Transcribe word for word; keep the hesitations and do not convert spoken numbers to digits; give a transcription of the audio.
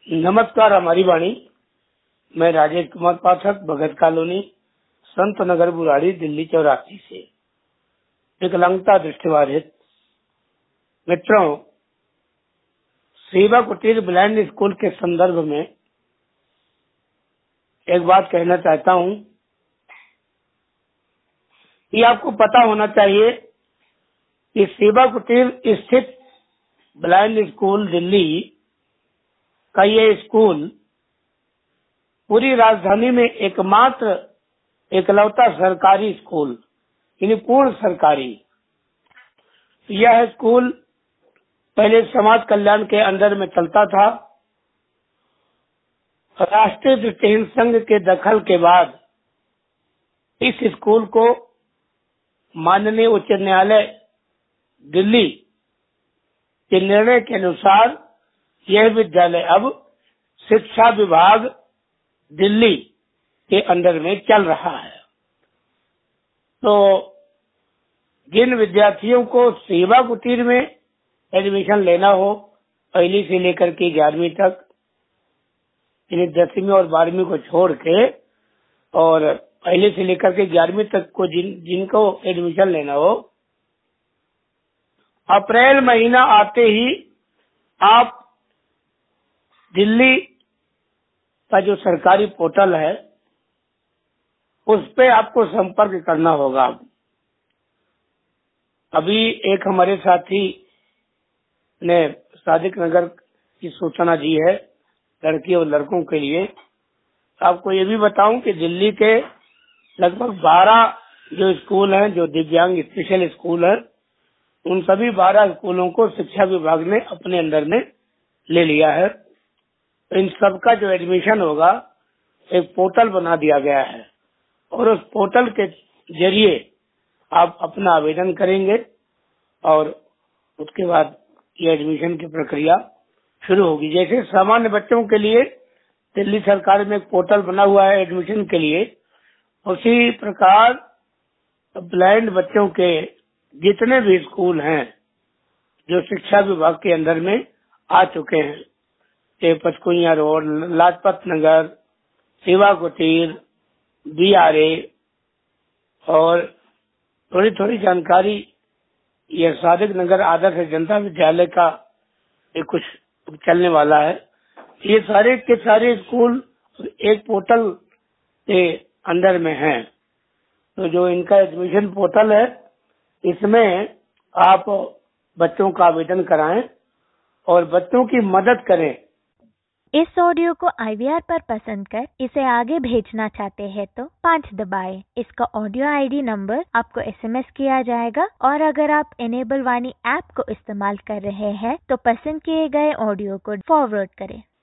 नमस्कार। हमारी वाणी। मैं राजेश कुमार पाठक, भगत कॉलोनी, संत नगर, बुराड़ी, दिल्ली चौरासी से विकलांगता दृष्टिबाधित मित्रों, सेवा कुटीर ब्लाइंड स्कूल के संदर्भ में एक बात कहना चाहता हूँ कि आपको पता होना चाहिए कि सेवा कुटीर स्थित ब्लाइंड स्कूल दिल्ली का ये स्कूल पूरी राजधानी में एकमात्र एकलौता सरकारी स्कूल, यानी पूर्ण सरकारी। यह स्कूल पहले समाज कल्याण के अंडर में चलता था। राष्ट्रीय दृष्टिहीन संघ के दखल के बाद इस स्कूल को माननीय उच्च न्यायालय दिल्ली के निर्णय के अनुसार यह विद्यालय अब शिक्षा विभाग दिल्ली के अंडर में चल रहा है। तो जिन विद्यार्थियों को सेवा कुटीर में एडमिशन लेना हो, पहली से लेकर के ग्यारहवीं तक, यानी दसवीं और बारहवीं को छोड़ के, और पहले से लेकर के ग्यारहवीं तक को जिन जिनको एडमिशन लेना हो, अप्रैल महीना आते ही आप दिल्ली का जो सरकारी पोर्टल है उस पे आपको संपर्क करना होगा। अभी एक हमारे साथी ने सादिक नगर की सूचना दी है लड़की और लड़कों के लिए। आपको ये भी बताऊं कि दिल्ली के लगभग बारह जो स्कूल हैं, जो दिव्यांग स्पेशल स्कूल हैं, उन सभी बारह स्कूलों को शिक्षा विभाग ने अपने अंदर में ले लिया है। इन सबका जो एडमिशन होगा, एक पोर्टल बना दिया गया है और उस पोर्टल के जरिए आप अपना आवेदन करेंगे और उसके बाद ये एडमिशन की प्रक्रिया शुरू होगी। जैसे सामान्य बच्चों के लिए दिल्ली सरकार में एक पोर्टल बना हुआ है एडमिशन के लिए, उसी प्रकार ब्लाइंड बच्चों के जितने भी स्कूल हैं जो शिक्षा विभाग के अंदर में आ चुके हैं, पचकुइया रोड, लाजपत नगर, सेवा कुटीर, बी आर ए, और थोड़ी थोड़ी जानकारी यह सादिक नगर आदर्श जनता विद्यालय का एक कुछ चलने वाला है। ये सारे के सारे स्कूल एक पोर्टल के अंदर में हैं। तो जो इनका एडमिशन पोर्टल है, इसमें आप बच्चों का आवेदन कराएं और बच्चों की मदद करें। इस ऑडियो को आई वी आर पर पसंद कर इसे आगे भेजना चाहते हैं तो पाँच दबाएं। इसका ऑडियो आई डी नंबर आपको एस एम एस किया जाएगा, और अगर आप इनेबल वाणी ऐप को इस्तेमाल कर रहे हैं तो पसंद किए गए ऑडियो को फॉरवर्ड करें।